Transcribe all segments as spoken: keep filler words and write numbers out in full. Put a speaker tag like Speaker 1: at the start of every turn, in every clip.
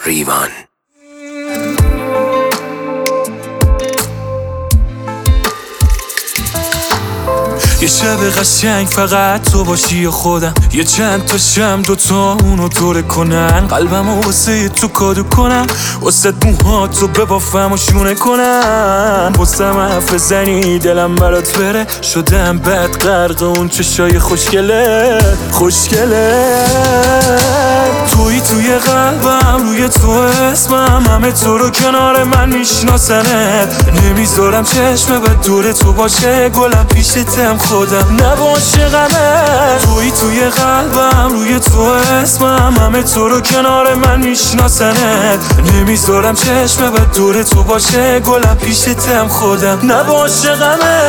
Speaker 1: ریوان.
Speaker 2: یه شب قشنگ فقط تو باشی و خودم، یه چند تا شم دوتا اونو دوره کنن، قلبمو واسه تو کادو کنم، واسه موهاتو ببافم و شونه کنم، واسم حرف بزنی دلم برات بره، شدم بد غرق اون چشای خوشگله خوشگله. توی توی قلبم روی تو اسمم، همه تو رو کنار من میشناسنت، نمیذارم چشم بد دور تو باشه، گلم پیشتم خودم نباشه غمه. توی توی قلبم روی تو اسمم، همه تو رو کنار من میشناسنت، نمیذارم چشم بد دور تو باشه، گلم پیشتم خودم نباشه غمه.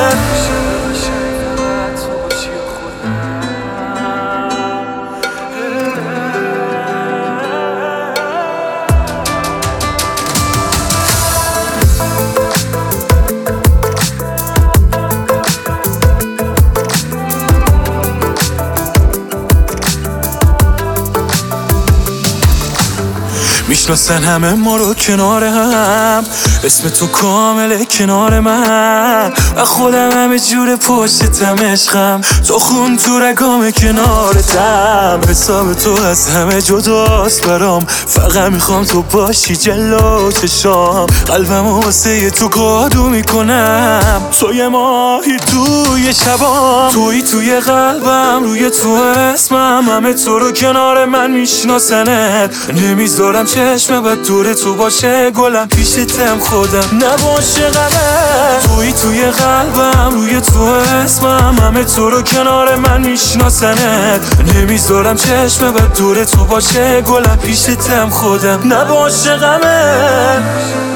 Speaker 2: میشناسن همه ما رو کنار هم، اسم تو کامله کنار من، و خودم همه جور پشتم عشقم، تو خون تو رگام کنارتم، حساب تو از همه جداست برام، فقط میخوام تو باشی جلو چشام، قلبم واسه تو کادو میکنم، توی ماهی توی شبام، توی توی قلبم روی تو اسمم، همه تو رو کنار من میشناسنت، نمیذارم چشم بد دور تو باشه، گلم پیشتم خودم نباشه غمه. توی توی قلبم روی تو اسمم، همه تو رو کنار من میشناسنت، نمیذارم چشم بد دور تو باشه، گلم پیشتم خودم نباشه غمه.